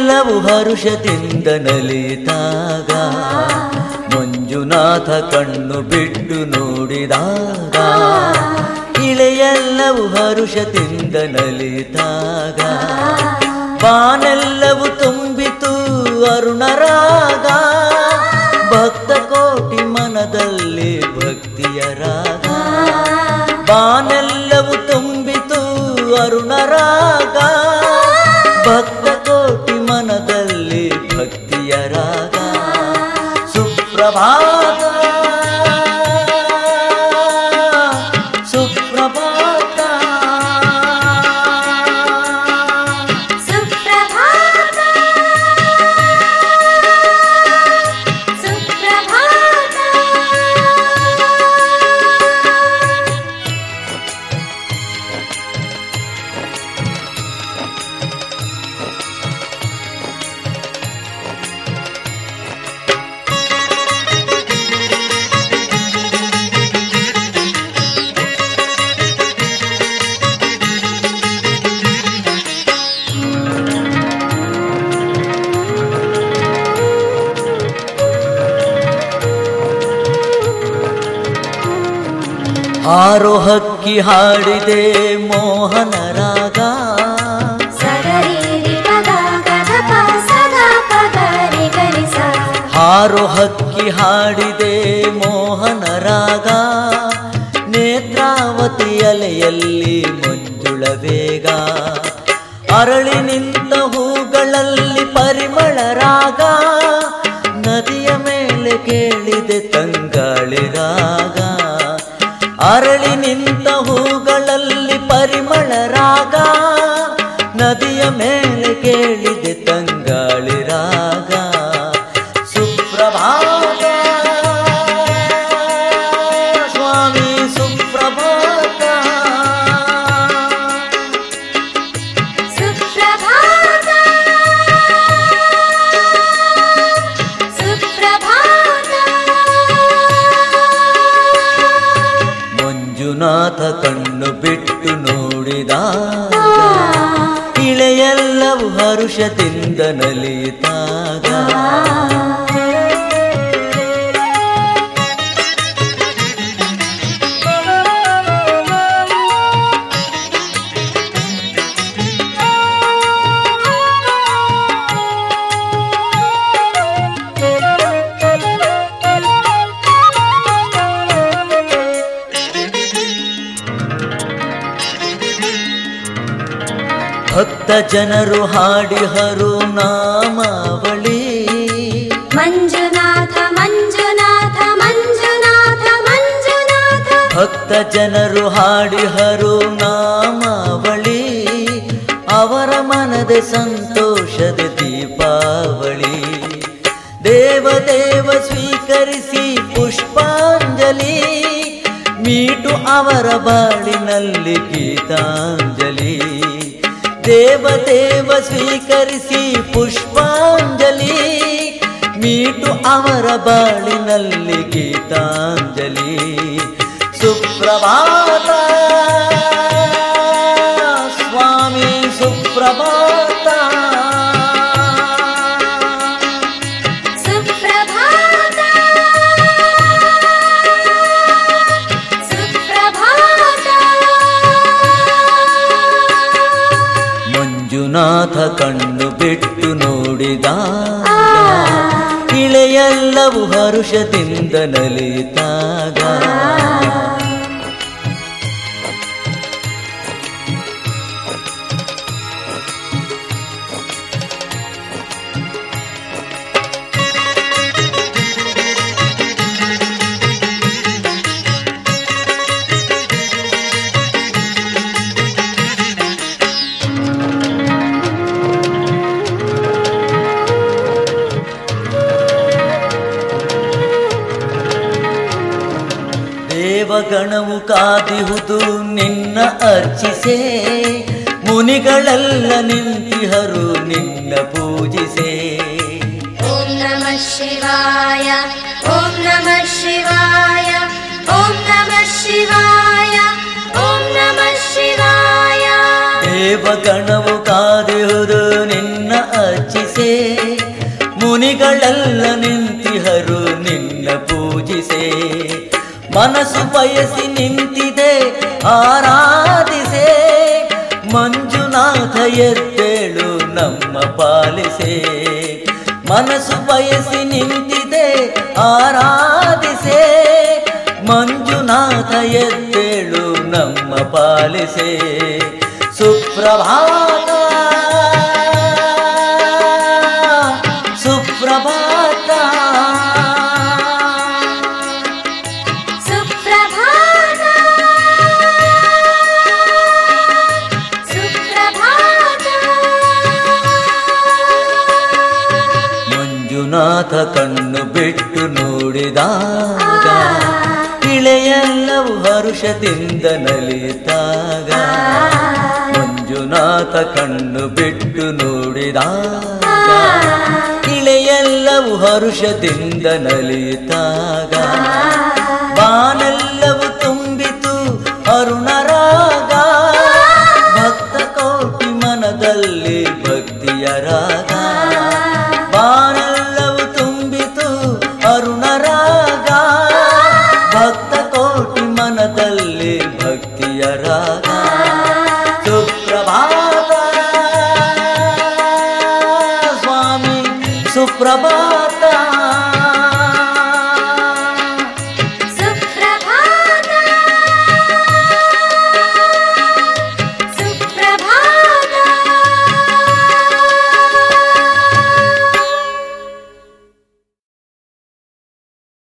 ಇಳೆಯೆಲ್ಲವೂ ಹರುಷದಿಂದ ನಲಿತಾಗ ಮಂಜುನಾಥ ಕಣ್ಣು ಬಿಟ್ಟು ನೋಡಿದಾಗ ಇಳೆಯೆಲ್ಲವೂ ಹರುಷದಿಂದ ನಲಿತಾಗ ಬಾನೆಲ್ಲವೂ ತುಂಬಿತು ಅರುಣರಾಗ ಭಕ್ತ ಕೋಟಿ ಮನದಲ್ಲಿ ಭಕ್ತಿಯ ರಾಗ ಬಾನೆಲ್ಲವೂ ತುಂಬಿತು ಅರುಣರಾಗ ಭಕ್ತ ಕೋಟಿ ಮನದಲ್ಲಿ ಭಕ್ತಿಯ ರಾಗ ಸುಪ್ರಭಾತ ಸುಪ್ರಭಾತ ಸುಪ್ರಭಾತ ಸುಪ್ರಭಾತ ಹಾರೋ ಹಕ್ಕಿ ಹಾಡಿದೆ ಮೋಹನ ರಾಗ ಸಗರಿ ಪದ ಗದ ಸದ ಪಗರಿ ಗರಿಸ ಹಾರೋ ಹಕ್ಕಿ ಹಾಡಿದೆ ಮೋಹನ ರಾಗ ನೇತ್ರಾವತಿ ಅಲೆಯಲ್ಲಿ ಮಂಜುಳ ವೇಗ ಅರಳಿ ನಿಂತ ಹೂಗಳಲ್ಲಿ ಪರಿಮಳ ರಾಗ ನದಿಯ ಮೇಲೆ ಕೇಳಿದೆ ತಂಗಾಳಿ ರಾಗ ಅರಳಿ ನಿಂತ ಹೂಗಳಲ್ಲಿ ಪರಿಮಳ ರಾಗ ನದಿಯ ಮೇಲೆ ಕೇಳಿದೆ ತಂಗಾಳಿ ರಾಗ ಸುಪ್ರಭಾತ ಸ್ವಾಮಿ ಸುಪ್ರಭಾತ ಸುಪ್ರಭಾತ ಸುಪ್ರಭಾತ ಮಂಜುನಾಥ ಕಣ್ಣು ಬಿಟ್ಟು ನೋಡಿದಾಗ ಇಳೆಯೆಲ್ಲವೂ ಹರುಷದಿಂದ ನಲಿತಾಗ ಭಕ್ತ ಜನರು ಹಾಡಿಹರು ನಾಮಾವಳಿ ಮಂಜುನಾಥ ಮಂಜುನಾಥ ಮಂಜುನಾಥ ಮಂಜುನಾಥ ಭಕ್ತ ಜನರು ಹಾಡಿಹರು ನಾಮಾವಳಿ ಅವರ ಮನದ ಸಂತೋಷದ ದೀಪಾವಳಿ ದೇವದೇವ ಸ್ವೀಕರಿಸಿ ಪುಷ್ಪಾಂಜಲಿ ಮೀಟು ಅವರ ಬಾಳಿನಲ್ಲಿ ಗೀತಾಂಜಲಿ ದೇವದೇವ ಸ್ವೀಕರಿಸಿ ಪುಷ್ಪಾಂಜಲಿ ಮೀಟು ಅವರ ಬಾಳಿನಲ್ಲಿ ಗೀತಾಂಜಲಿ ಸುಪ್ರಭಾತ ಸ್ವಾಮಿ ಸುಪ್ರಭಾತ ಸುಪ್ರಭಾತ ಸುಪ್ರಭಾತ ಮಂಜುನಾಥ ಕಣ್ಣು ಬಿಟ್ಟು ನೋಡಿದಾಗ ಇಳೆಯೆಲ್ಲವೂ ಹರುಷದಿಂದ ನಲಿತಾಗ ದೇವಗಣವು ಕಾದಿಹುದು ನಿನ್ನ ಅರ್ಚಿಸೆ ಮುನಿಗಳೆಲ್ಲ ನಿಂತಿಹರು ನಿನ್ನ ಪೂಜಿಸೆ ಓಂ ನಮಃ ಶಿವಾಯ ಓಂ ನಮಃ ಶಿವಾಯ ಓಂ ನಮಃ ಶಿವಾಯ ಓಂ ನಮಃ ಶಿವಾಯ ದೇವಗಣವು ಕಾದಿಹುದು ನಿನ್ನ ಅರ್ಚಿಸೆ ಅರ್ಚಿಸೆ. ಮುನಿಗಳೆಲ್ಲ ನಿಂತಿಹರು ನಿನ್ನ ಪೂಜಿಸೆ. ಮನಸ್ಸು ಬಯಸಿ ನಿಂತಿದೆ ಆರಾಧಿಸೆ. ಮಂಜುನಾಥ ಎದ್ದೇಳು ನಮ್ಮ ಪಾಲಿಸೆ. ಮನಸ್ಸು ಬಯಸಿ ನಿಂತಿದೆ ಆರಾಧಿಸೆ. ಮಂಜುನಾಥ ಎದ್ದೇಳು ನಮ್ಮ ಪಾಲಿಸೆ. ಸುಪ್ರಭಾತ ಸುಪ್ರಭಾತ ಸುಪ್ರಭಾತ ಸುಪ್ರಭಾತ. ಮಂಜುನಾಥ ಕಣ್ಣು ಬಿಟ್ಟು ನೋಡಿದಾಗ ಇಳೆಯೆಲ್ಲವೂ ಹರುಷದಿಂದ ನಲಿಯುತ್ತಾಗ. ಮಂಜುನಾಥ ಕಣ್ಣು ಬಿಟ್ಟು ನೋಡಿದಾಗ ಇಳೆಯೆಲ್ಲವೂ ಹರುಷದಿಂದ ನಲಿಯುತ್ತಾಗ. ಬಾನೆಲ್ಲವೂ ತುಂಬಿತು ಅರುಣರಾಗ. ಭಕ್ತ ಕೋಟಿ ಮನದಲ್ಲಿ ಭಕ್ತಿಯ ರಾಗ. ಬಾನೆಲ್ಲವೂ ತುಂಬಿತು ಅರುಣರಾಗ. ಭಕ್ತ ಕೋಟಿ ಮನದಲ್ಲಿ ಭಕ್ತಿಯ ರಾಗ. ಸುಪ್ರಭಾತ ಸ್ವಾಮಿ ಸುಪ್ರಭಾತ.